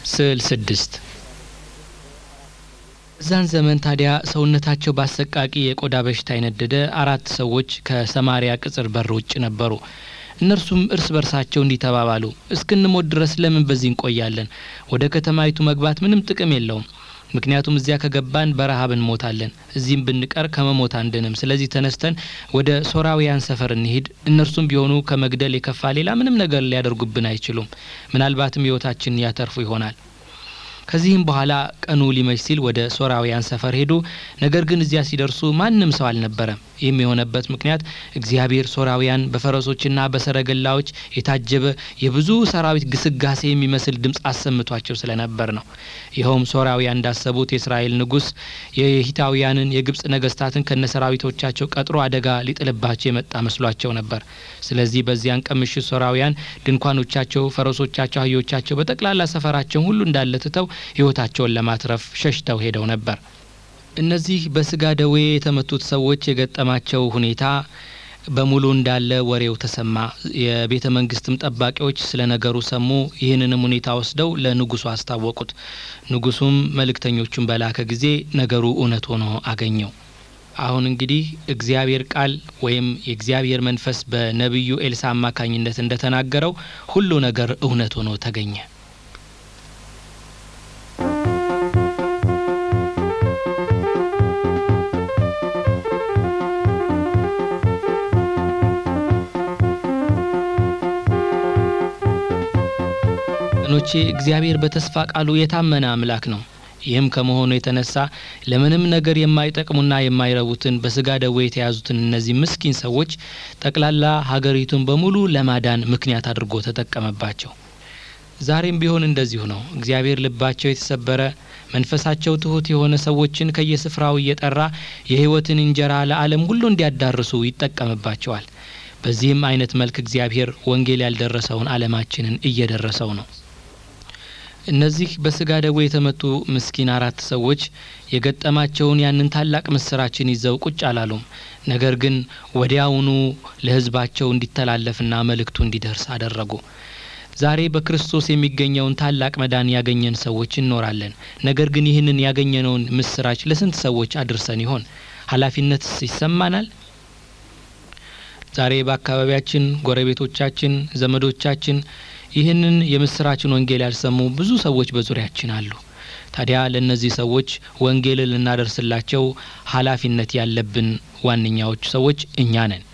ስዕል 6 በዛን ዘመን ታዲያ ሰውነታቸው ባሰቃቂ የቆዳ በሽታ የነደደ 4 ሰዎች ከሰማሪያ ቅጽር በር ውጭ ነበሩ። እነርሱም እርስ በርሳቸው እንዲተባባሉ እስክንሞት ድረስ ለምን በዚህ እንቆያለን? ወደ ከተማይቱ መግባት ምንም ጥቅም የለውም። ምክንያቱም እዚያ ከገባን በረሃብ እንሞታለን፣ እዚህም ብንቀር ከመሞት አንድንም። ስለዚህ ተነስተን ወደ ሶራውያን ሰፈር እንሂድ። እነርሱም ቢሆኑ ከመግደል የከፋ ሌላ ምንም ነገር ሊያደርጉብን አይችሉም። ምናልባትም ሕይወታችንን ያተርፉ ይሆናል። ከዚህም በኋላ ቀኑ ሊመሽ ሲል ወደ ሶራውያን ሰፈር ሄዱ። ነገር ግን እዚያ ሲደርሱ ማንም ሰው አልነበረም። ይህም የሆነበት ምክንያት እግዚአብሔር ሶራውያን በፈረሶችና በሰረገላዎች የታጀበ የብዙ ሰራዊት ግስጋሴ የሚመስል ድምፅ አሰምቷቸው ስለነበር ነው። ይኸውም ሶራውያን እንዳሰቡት የእስራኤል ንጉሥ የሂታውያንን የግብጽ ነገስታትን ከነሰራዊቶቻቸው ቀጥሮ አደጋ ሊጥልባቸው የመጣ መስሏቸው ነበር። ስለዚህ በዚያን ቀን ምሽት ሶራውያን ድንኳኖቻቸው፣ ፈረሶቻቸው፣ አህዮቻቸው በጠቅላላ ሰፈራቸውን ሁሉ እንዳለ ትተው ሕይወታቸውን ለማትረፍ ሸሽተው ሄደው ነበር። እነዚህ በስጋ ደዌ የተመቱት ሰዎች የገጠማቸው ሁኔታ በሙሉ እንዳለ ወሬው ተሰማ። የቤተ መንግስትም ጠባቂዎች ስለ ነገሩ ሰሙ። ይህንንም ሁኔታ ወስደው ለንጉሱ አስታወቁት። ንጉሱም መልእክተኞቹን በላከ ጊዜ ነገሩ እውነት ሆኖ አገኘው። አሁን እንግዲህ እግዚአብሔር ቃል ወይም የእግዚአብሔር መንፈስ በነቢዩ ኤልሳ አማካኝነት እንደተናገረው ሁሉ ነገር እውነት ሆኖ ተገኘ። እግዚአብሔር በተስፋ ቃሉ የታመነ አምላክ ነው። ይህም ከመሆኑ የተነሳ ለምንም ነገር የማይጠቅሙና የማይረቡትን በስጋ ደዌ የተያዙትን እነዚህ ምስኪን ሰዎች ጠቅላላ ሀገሪቱን በሙሉ ለማዳን ምክንያት አድርጎ ተጠቀመባቸው። ዛሬም ቢሆን እንደዚሁ ነው። እግዚአብሔር ልባቸው የተሰበረ መንፈሳቸው ትሁት የሆነ ሰዎችን ከየስፍራው እየጠራ የሕይወትን እንጀራ ለዓለም ሁሉ እንዲያዳርሱ ይጠቀምባቸዋል። በዚህም አይነት መልክ እግዚአብሔር ወንጌል ያልደረሰውን ዓለማችንን እየደረሰው ነው። እነዚህ በስጋ ደዌ የተመቱ ምስኪን 4 ሰዎች የገጠማቸውን ያንን ታላቅ ምስራችን ይዘው ቁጭ አላሉም። ነገር ግን ወዲያውኑ ለሕዝባቸው እንዲተላለፍና መልእክቱ እንዲደርስ አደረጉ። ዛሬ በክርስቶስ የሚገኘውን ታላቅ መዳን ያገኘን ሰዎች እንኖራለን። ነገር ግን ይህንን ያገኘነውን ምስራች ለስንት ሰዎች አድርሰን ይሆን? ኃላፊነትስ ይሰማናል? ዛሬ በአካባቢያችን ጎረቤቶቻችን፣ ዘመዶቻችን ይህንን የምስራችን ወንጌል ያልሰሙ ብዙ ሰዎች በዙሪያችን አሉ። ታዲያ ለነዚህ ሰዎች ወንጌልን ልናደርስላቸው ኃላፊነት ያለብን ዋነኛዎቹ ሰዎች እኛ ነን።